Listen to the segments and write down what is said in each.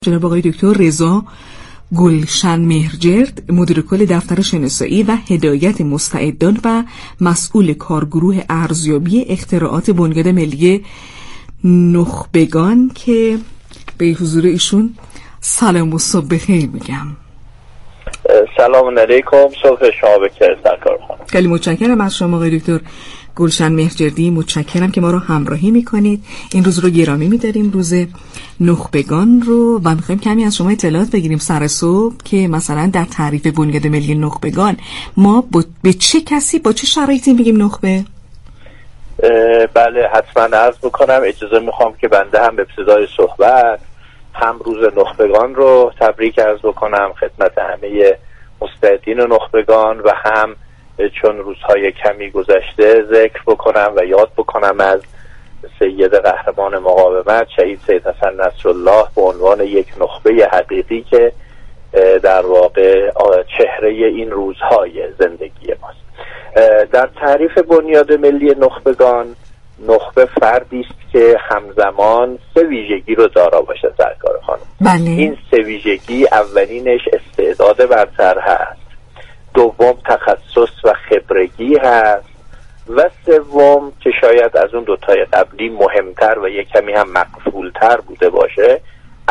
جناب آقای دکتر رضا گلشن مهرجرد، مدیر کل دفتر شناسایی و هدایت مستعدان و مسئول کارگروه ارزیابی اختراعات بنیاد ملی نخبگان، که به حضور ایشون سلام و صبح بخیر میگم. سلام علیکم، صبح شما بخیر سرکار خانم. خیلی متشکرم از شما آقای دکتر گلشن مهرجردی، متشکرم که ما رو همراهی میکنید. این روز رو گرامی میداریم، روز نخبگان رو، و میخوایم کمی از شما اطلاعات بگیریم سر صبح که مثلا در تعریف بنیاد ملی نخبگان ما به چه کسی با چه شرایطی میگیم نخبه؟ بله حتما عرض بکنم. اجازه میخوام که بنده هم به ابتدای صحبت هم روز نخبگان رو تبریک عرض بکنم خدمت همه مستعدین نخبگان و هم چون روزهای کمی گذشته ذکر بکنم و یاد بکنم از سید قهرمان مقاومت شهید سید حسن نصرالله به عنوان یک نخبه حقیقی که در واقع چهره این روزهای زندگی ماست. در تعریف بنیاد ملی نخبگان، نخبه فردی است که همزمان سه ویژگی رو دارا باشه سرکار خانم. بله. این سه ویژگی اولینش استعداد برتر هست، دوم تخصص و خبرگی هست و سوم که شاید از اون دوتای قبلی مهمتر و یک کمی هم مقبولتر بوده باشه،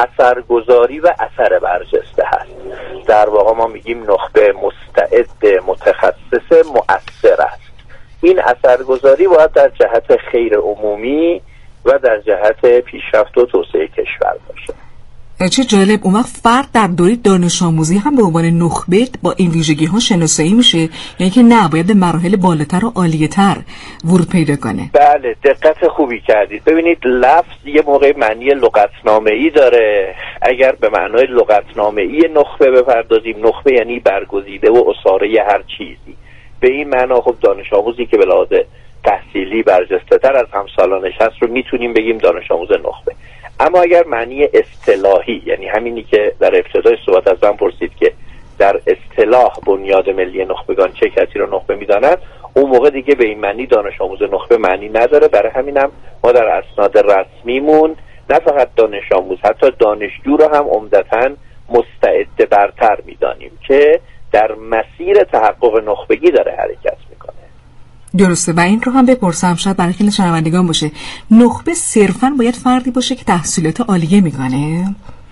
اثرگذاری و اثر برجسته هست. در واقع ما میگیم نخبه مستعد، متخصص، مؤثر است. این اثرگذاری باید در جهت خیر عمومی و در جهت پیشرفت و توسعه کشور باشه. چه جالب، اون وقت فرد در دوره دانش آموزی هم به عنوان نخبه با این ویژگی ها شناسایی میشه، یعنی که نه باید به مراحل بالاتر و عالی‌تر ورود پیدا کنه. بله دقت خوبی کردید. ببینید لفظ یه موقع معنی لغتنامه‌ای داره. اگر به معنای لغتنامه‌ای نخبه بپردازیم، نخبه یعنی برگزیده و اساره هر چیزی. به این معنا خب دانش آموزی که به لحاظ تحصیلی برجسته تر از همسالانش هست رو میتونیم بگیم دانش آموز نخبه. اما اگر معنی اصطلاحی، یعنی همینی که در ابتدای صحبت از من پرسید که در اصطلاح بنیاد ملی نخبگان چه کسی رو نخبه میداند، اون موقع دیگه به این معنی دانش آموز نخبه معنی نداره. برای همینم ما در اسناد رسمیمون نه فقط دانش آموز، حتی دانشجو رو هم عمدتاً مستعد برتر میدانیم که در مسیر تحقق نخبگی داره حرکت میکنه. درسته. و این رو هم بپرسم شاید برای خیلی شنوندگان باشه، نخبه صرفاً باید فردی باشه که تحصیلات عالیه میکنه؟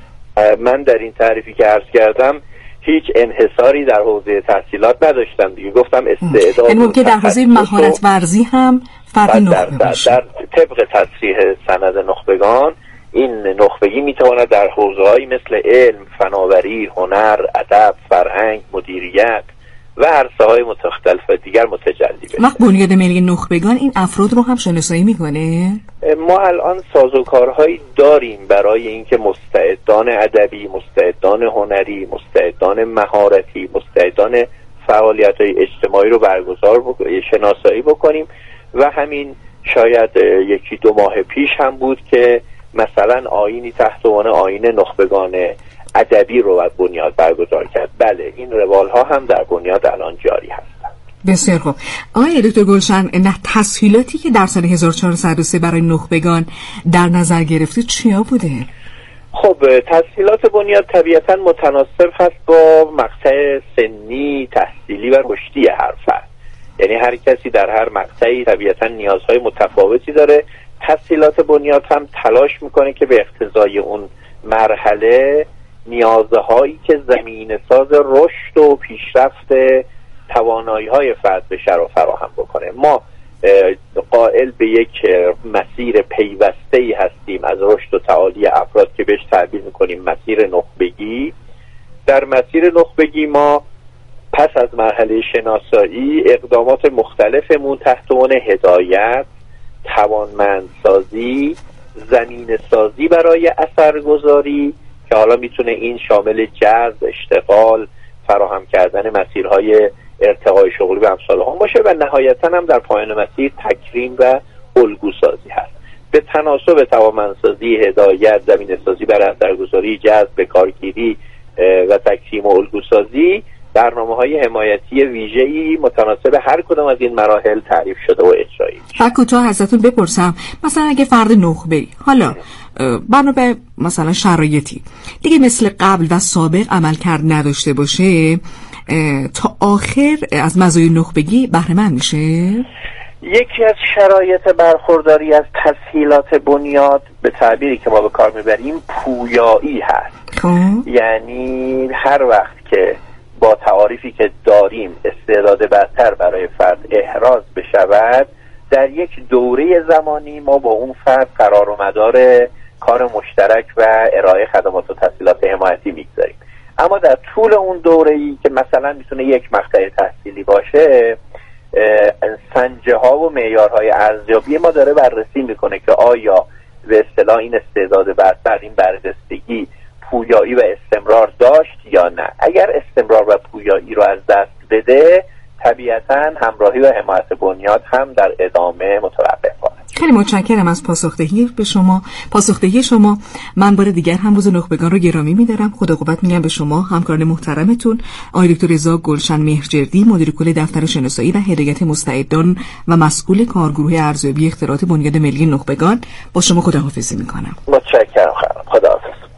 من در این تعریفی که عرض کردم هیچ انحصاری در حوزه تحصیلات نداشتم دیگه. گفتم استعداد، یعنی ممکن در حوزه مهارت ورزی هم فردی نخبه باشه. در طبق تصریح سند نخبگان این نخبگی میتواند در حوزه‌هایی مثل علم، فناوری، هنر، ادب، فرهنگ، مدیریت و عرصه‌های مختلف دیگر متجلی بشه. وقت بنیاد ملی نخبگان این افراد رو هم شناسایی میکنه؟ ما الان سازوکارهایی داریم برای اینکه مستعدان ادبی، مستعدان هنری، مستعدان مهارتی، مستعدان فعالیت‌های اجتماعی رو شناسایی بکنیم و همین شاید یکی دو ماه پیش هم بود که مثلا آیینی تحت عنوان آیین نخبگان ادبی رو از بنیاد برگزار کرد. بله این روال ها هم در بنیاد الان جاری هستند. بسیار خوب. آقای دکتر گلشن، تسهیلاتی که در سال 1403 برای نخبگان در نظر گرفتید چیا بوده؟ خب تسهیلات بنیاد طبیعتاً متناسب هست با مقطع سنی، تحصیلی و رشدی هر فرد. یعنی هر کسی در هر مقطعی طبیعتاً نیازهای متفاوتی داره. تسهیلات بنیاد هم تلاش میکنه که به اقتضای اون مرحله نیازهایی که زمینه ساز رشد و پیشرفت توانایی‌های فرد بشه رو فراهم بکنه. ما قائل به یک مسیر پیوسته‌ای هستیم از رشد و تعالی افراد که بهش تعبیر میکنیم مسیر نخبگی. در مسیر نخبگی ما پس از مرحله شناسایی اقدامات مختلفمون تحت عنوان هدایت، توانمندسازی، زمینه سازی برای اثرگذاری که حالا میتونه این شامل جذب، اشتغال، فراهم کردن مسیرهای ارتقای شغلی و امثال هم باشه و نهایتاً هم در پایان مسیر تکریم و الگوسازی هست. به تناسب توانمندسازی، هدایت، زمینه سازی برای اثرگذاری، جذب، به کارگیری و تکریم و الگوسازی برنامه‌های حمایتی ویژه‌ای متناسب هر کدام از این مراحل تعریف شده و اجرایی میشه. کوتاه ازتون بپرسم، مثلا اگه فرد نخبه‌ای حالا بنا به مثلا شرایطی دیگه مثل قبل و سابق عملکرد نداشته باشه تا آخر از مزایای نخبگی بهره مند میشه؟ یکی از شرایط برخورداری از تسهیلات بنیاد به تعبیری که ما به کار میبریم پویایی هست. یعنی هر وقت که با تعاریفی که داریم استعداد برتر برای فرد احراز بشود، در یک دوره زمانی ما با اون فرد قرار و مدار کار مشترک و ارائه خدمات و تسهیلات حمایتی میگذاریم. اما در طول اون دوره‌ای که مثلا میتونه یک مقطع تحصیلی باشه، سنجه ها و معیارهای ارزیابی ما داره بررسی میکنه که آیا به اصطلاح این استعداد برتر، این برجستگی پویایی و استمرار داشت یا نه. اگر استمرار و پویایی رو از دست بده، طبیعتاً همراهی و حمایت بنیاد هم در ادامه متوقف خواهد. خیلی متشکرم از پاسخدهی شما. من بار دیگر هم روز نخبگان رو گرامی می‌دارم. خدا قوت میگم به شما، همکاران محترمتون، آقای دکتر رضا گلشن مهرجردی، مدیر کل دفتر شناسایی و هدایت مستعدان و مسئول کارگروه ارزیابی اختراعات بنیاد ملی نخبگان. با شما خداحافظی می‌کنم. متشکرم. خداحافظ.